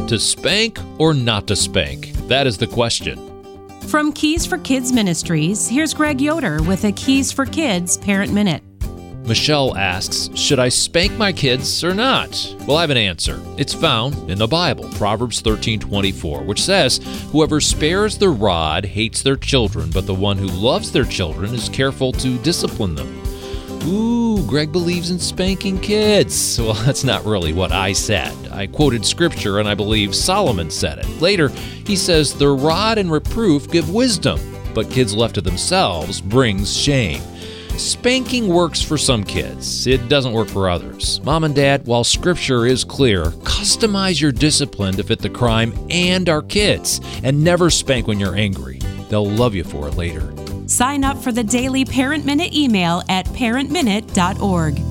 To spank or not to spank? That is the question. From Keys for Kids Ministries, here's Greg Yoder with a Keys for Kids Parent Minute. Michelle asks, should I spank my kids or not? Well, I have an answer. It's found in the Bible, Proverbs 13:24, which says, whoever spares the rod hates their children, but the one who loves their children is careful to discipline them. Ooh, Greg believes in spanking kids. Well, that's not really what I said. I quoted scripture, and I believe Solomon said it. Later, he says, the rod and reproof give wisdom, but kids left to themselves brings shame. Spanking works for some kids. It doesn't work for others. Mom and Dad, while scripture is clear, customize your discipline to fit the crime and our kids, and never spank when you're angry. They'll love you for it later. Sign up for the daily Parent Minute email at parentminute.org.